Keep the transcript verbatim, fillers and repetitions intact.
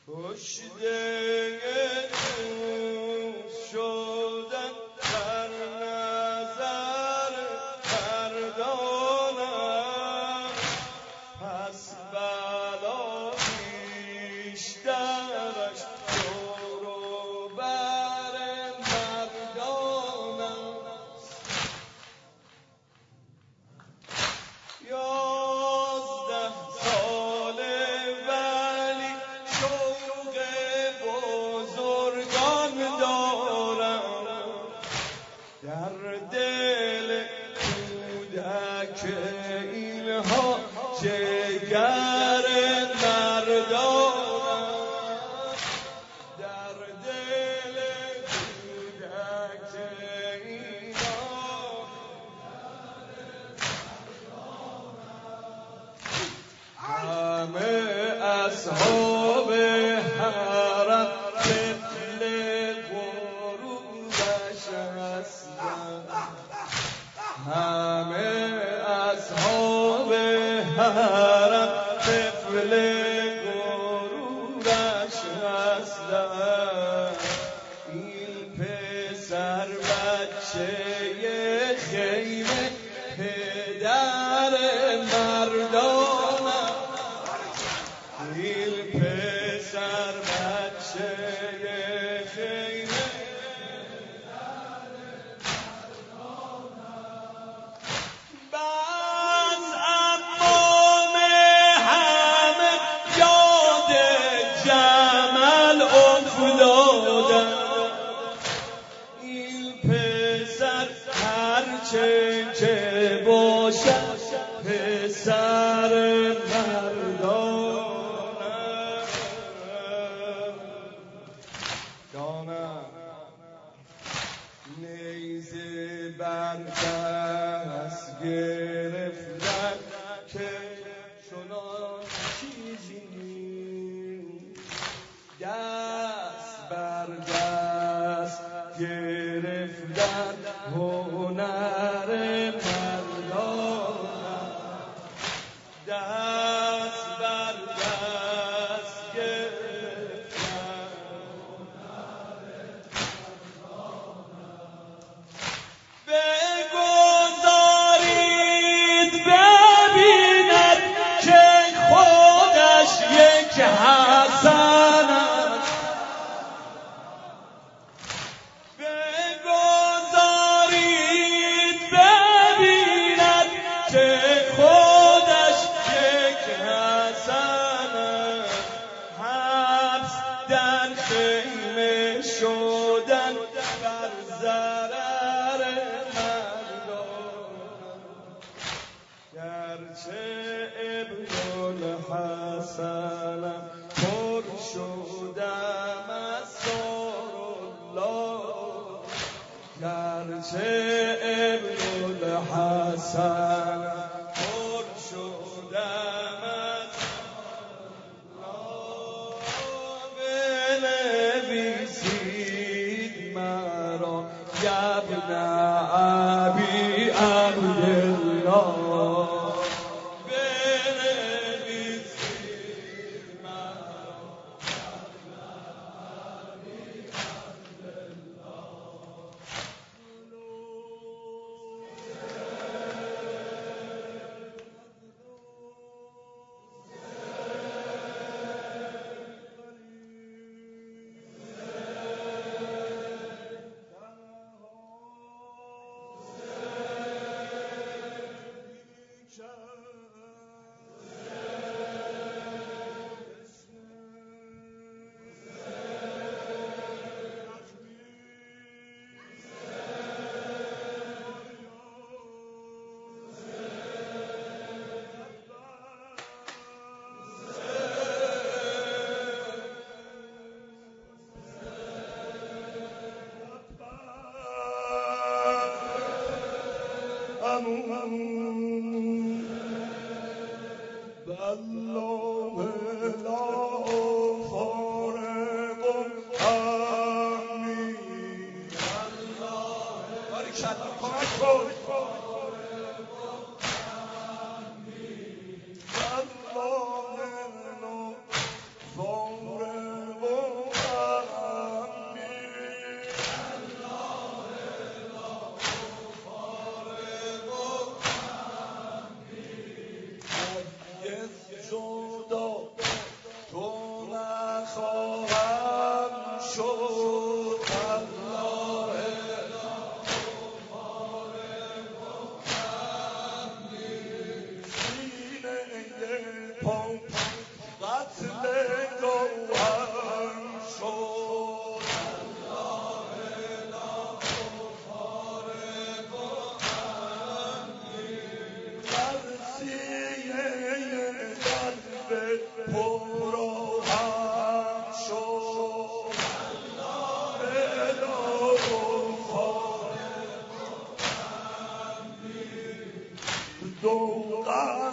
کشته دوست شدن در نظر مردانم، پس بلا بیشترش دور و بر مردانم. یازده ساله ولی شوق بزرگان دارم، در دل کودک اینها جگر مردانم، در دل کودک اینها همه اصحاب حرم طفل غرورش هستند، همه اصحاب حرم طفل غرورش هستند. این پسر بچه خیمه پدر مردانم، این پسر بچه خیمه بعض امام همه یاد جمل افتادن، این پسر هرچه که باشد پسر مردانم. دانم نیزه بر دست گرفتن که چنان چیزی نیست، دست بر دست گرفتن هنر مردانم، دست بر دست گرفتن بگذارید ببیند که خودش یک حسن است، بگذارید ببیند که خودش یک حسن است. حبس در خیمه شدن بر ضرر مردانم، گرچه ابن الحسنم پر شدم از سارالله، گرچه ابن الحسنم پر شدم از سارالله. بنویسید مرا یبن ابی عبدالله، بنویسید مرا یبن ابی الله لا فارق عني الله بارك الله الله لا فارق شد الله سینه پاک قتل گوهر شد پرآهن شد دو